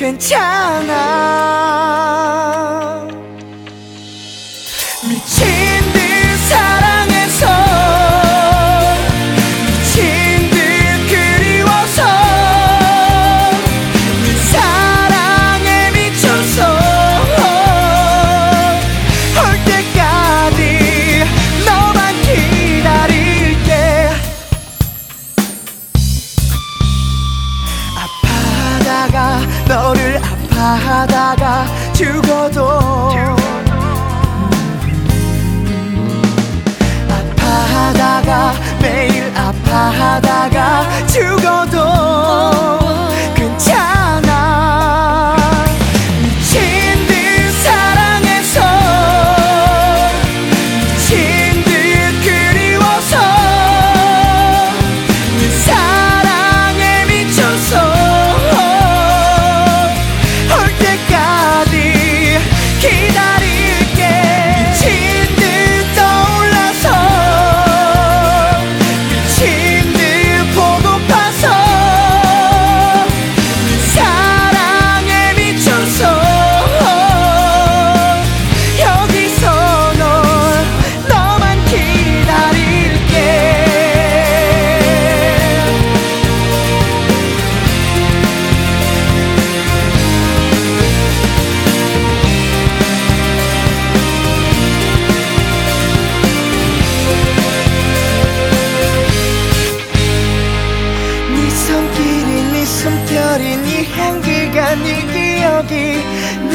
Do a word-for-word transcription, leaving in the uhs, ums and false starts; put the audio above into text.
괜찮아. 미친 듯 사랑해서 미친 듯 그리워서 네 사랑에 미쳐서 올 때까지 너만 기다릴게. 아파하다가 너를 아파하다가 죽어도 아파하다가 매일 아파하다가 죽어도 괜찮아. 미친 듯 사랑해서 미친 듯 그리워서 네 사랑에 미쳐서 올 때까지 기다릴게. 미친 듯 떠올라서 미친 듯 보고파서 네 사랑에 미쳐서 여기서 널 너만 기다릴게. 네 손길이 네 숨결이 네 향기가 네 기억이 내